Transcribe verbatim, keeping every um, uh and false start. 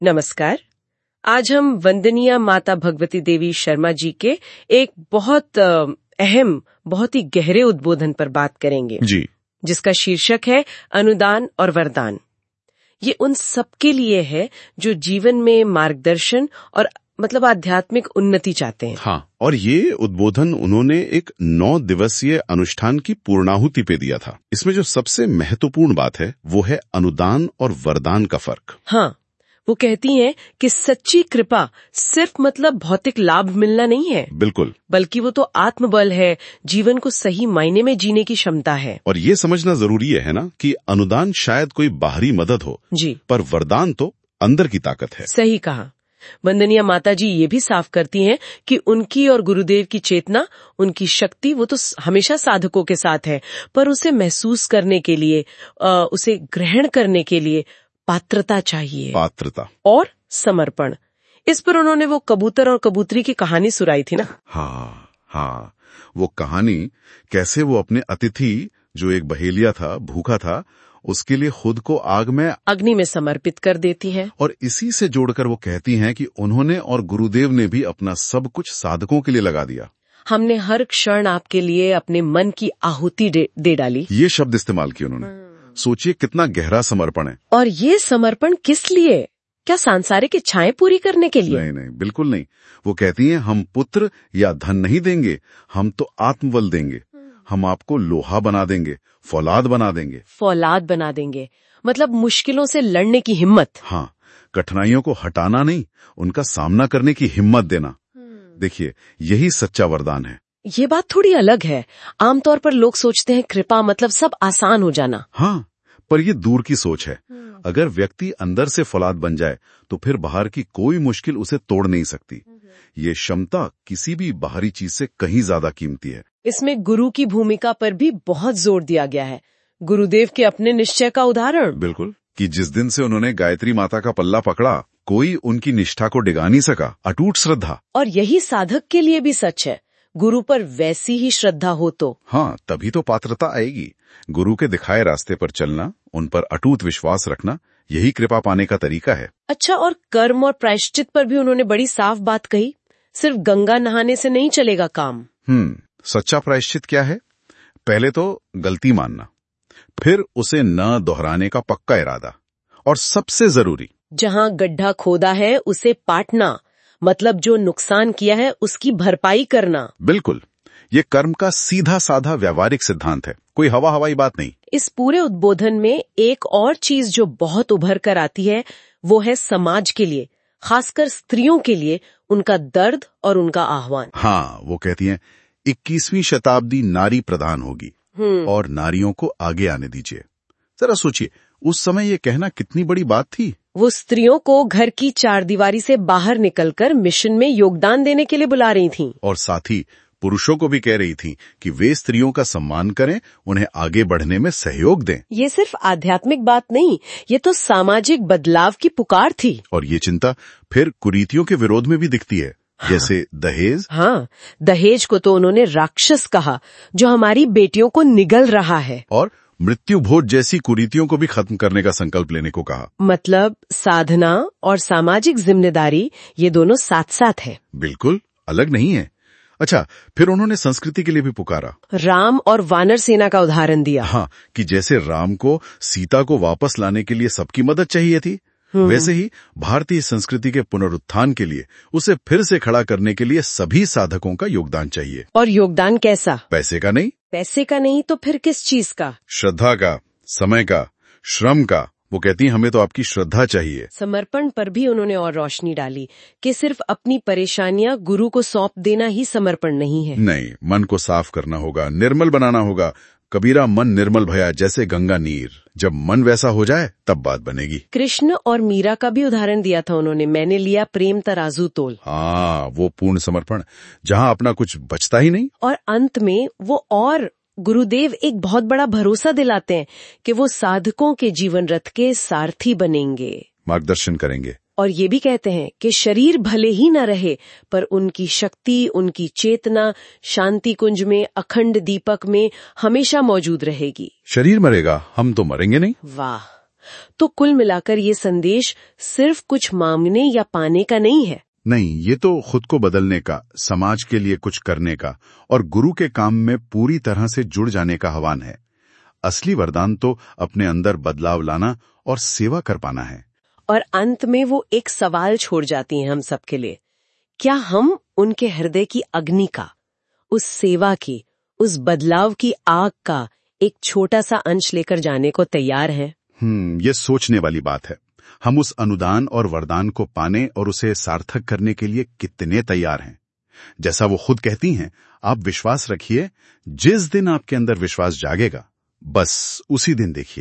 नमस्कार। आज हम वंदनीय माता भगवती देवी शर्मा जी के एक बहुत अहम, बहुत ही गहरे उद्बोधन पर बात करेंगे जी, जिसका शीर्षक है अनुदान और वरदान। ये उन सबके लिए है जो जीवन में मार्गदर्शन और मतलब आध्यात्मिक उन्नति चाहते हैं। हाँ, और ये उद्बोधन उन्होंने एक नौ दिवसीय अनुष्ठान की पूर्णाहुति पे दिया था। इसमें जो सबसे महत्वपूर्ण बात है वो है अनुदान और वरदान का फर्क। हाँ, वो कहती हैं कि सच्ची कृपा सिर्फ मतलब भौतिक लाभ मिलना नहीं है, बिल्कुल, बल्कि वो तो आत्मबल है, जीवन को सही मायने में जीने की क्षमता है। और ये समझना जरूरी है ना कि अनुदान शायद कोई बाहरी मदद हो जी, पर वरदान तो अंदर की ताकत है। सही कहा। वंदनीय माता जी ये भी साफ करती हैं कि उनकी और गुरुदेव की चेतना, उनकी शक्ति वो तो हमेशा साधकों के साथ है, पर उसे महसूस करने के लिए, उसे ग्रहण करने के लिए पात्रता चाहिए। पात्रता और समर्पण। इस पर उन्होंने वो कबूतर और कबूतरी की कहानी सुनाई थी ना। हाँ हाँ, वो कहानी कैसे वो अपने अतिथि जो एक बहेलिया था, भूखा था, उसके लिए खुद को आग में अग्नि में समर्पित कर देती है। और इसी से जोड़कर वो कहती हैं कि उन्होंने और गुरुदेव ने भी अपना सब कुछ साधकों के लिए लगा दिया। हमने हर क्षण आपके लिए अपने मन की आहुति दे, दे डाली। ये शब्द इस्तेमाल किए उन्होंने। सोचिए कितना गहरा समर्पण है। और ये समर्पण किस लिए? क्या सांसारिक इच्छाएं पूरी करने के लिए? नहीं नहीं, बिल्कुल नहीं। वो कहती हैं हम पुत्र या धन नहीं देंगे, हम तो आत्मबल देंगे। हम आपको लोहा बना देंगे, फौलाद बना देंगे। फौलाद बना देंगे मतलब मुश्किलों से लड़ने की हिम्मत। हाँ, कठिनाइयों को हटाना नहीं, उनका सामना करने की हिम्मत देना। देखिए, यही सच्चा वरदान है। ये बात थोड़ी अलग है। आमतौर पर लोग सोचते हैं कृपा मतलब सब आसान हो जाना। हाँ, पर ये दूर की सोच है। अगर व्यक्ति अंदर से फौलाद बन जाए तो फिर बाहर की कोई मुश्किल उसे तोड़ नहीं सकती। ये क्षमता किसी भी बाहरी चीज से कहीं ज्यादा कीमती है। इसमें गुरु की भूमिका पर भी बहुत जोर दिया गया है। गुरुदेव के अपने निश्चय का उदाहरण। बिल्कुल, कि जिस दिन से उन्होंने गायत्री माता का पल्ला पकड़ा, कोई उनकी निष्ठा को डिगा नहीं सका। अटूट श्रद्धा। और यही साधक के लिए भी सच है। गुरु पर वैसी ही श्रद्धा हो तो हाँ, तभी तो पात्रता आएगी। गुरु के दिखाए रास्ते पर चलना, उन पर अटूट विश्वास रखना, यही कृपा पाने का तरीका है। अच्छा, और कर्म और प्रायश्चित पर भी उन्होंने बड़ी साफ बात कही। सिर्फ गंगा नहाने से नहीं चलेगा काम। हम्म सच्चा प्रायश्चित क्या है? पहले तो गलती मानना, फिर उसे न दोहराने का पक्का इरादा, और सबसे जरूरी, जहाँ गड्ढा खोदा है उसे पाटना, मतलब जो नुकसान किया है उसकी भरपाई करना। बिल्कुल, ये कर्म का सीधा साधा व्यावहारिक सिद्धांत है, कोई हवा हवाई बात नहीं। इस पूरे उद्बोधन में एक और चीज जो बहुत उभर कर आती है वो है समाज के लिए, खासकर स्त्रियों के लिए उनका दर्द और उनका आह्वान। हाँ, वो कहती हैं इक्कीसवीं शताब्दी नारी प्रधान होगी और नारियों को आगे आने दीजिए। जरा सोचिए, उस समय ये कहना कितनी बड़ी बात थी। वो स्त्रियों को घर की चारदीवारी से बाहर निकलकर मिशन में योगदान देने के लिए बुला रही थीं। और साथ ही पुरुषों को भी कह रही थीं कि वे स्त्रियों का सम्मान करें, उन्हें आगे बढ़ने में सहयोग दें। ये सिर्फ आध्यात्मिक बात नहीं, ये तो सामाजिक बदलाव की पुकार थी। और ये चिंता फिर कुरीतियों के विरोध में भी दिखती है। हाँ। जैसे दहेज। हाँ, दहेज को तो उन्होंने राक्षस कहा जो हमारी बेटियों को निगल रहा है। और मृत्यु भोज जैसी कुरीतियों को भी खत्म करने का संकल्प लेने को कहा। मतलब साधना और सामाजिक जिम्मेदारी ये दोनों साथ साथ है, बिल्कुल अलग नहीं है। अच्छा, फिर उन्होंने संस्कृति के लिए भी पुकारा। राम और वानर सेना का उदाहरण दिया। हाँ, कि जैसे राम को सीता को वापस लाने के लिए सबकी मदद चाहिए थी, वैसे ही भारतीय संस्कृति के पुनरुत्थान के लिए, उसे फिर से खड़ा करने के लिए सभी साधकों का योगदान चाहिए। और योगदान कैसा? पैसे का नहीं। पैसे का नहीं तो फिर किस चीज का? श्रद्धा का, समय का, श्रम का। वो कहती हैं हमें तो आपकी श्रद्धा चाहिए। समर्पण पर भी उन्होंने और रोशनी डाली कि सिर्फ अपनी परेशानियां गुरु को सौंप देना ही समर्पण नहीं है। नहीं, मन को साफ करना होगा, निर्मल बनाना होगा। कबीरा मन निर्मल भया जैसे गंगा नीर। जब मन वैसा हो जाए तब बात बनेगी। कृष्ण और मीरा का भी उदाहरण दिया था उन्होंने। मैंने लिया प्रेम तराजू तोल। हाँ, वो पूर्ण समर्पण जहाँ अपना कुछ बचता ही नहीं। और अंत में वो और गुरुदेव एक बहुत बड़ा भरोसा दिलाते हैं कि वो साधकों के जीवन रथ के सारथी बनेंगे, मार्गदर्शन करेंगे। और ये भी कहते हैं कि शरीर भले ही न रहे पर उनकी शक्ति, उनकी चेतना शांति कुंज में, अखंड दीपक में हमेशा मौजूद रहेगी। शरीर मरेगा, हम तो मरेंगे नहीं। वाह, तो कुल मिलाकर ये संदेश सिर्फ कुछ मांगने या पाने का नहीं है। नहीं, ये तो खुद को बदलने का, समाज के लिए कुछ करने का और गुरु के काम में पूरी तरह से जुड़ जाने का आह्वान है। असली वरदान तो अपने अंदर बदलाव लाना और सेवा कर पाना है। और अंत में वो एक सवाल छोड़ जाती हैं हम सबके लिए, क्या हम उनके हृदय की अग्नि का, उस सेवा की, उस बदलाव की आग का एक छोटा सा अंश लेकर जाने को तैयार हैं? हम्म ये सोचने वाली बात है। हम उस अनुदान और वरदान को पाने और उसे सार्थक करने के लिए कितने तैयार हैं? जैसा वो खुद कहती हैं, आप विश्वास रखिए, जिस दिन आपके अंदर विश्वास जागेगा, बस उसी दिन देखिए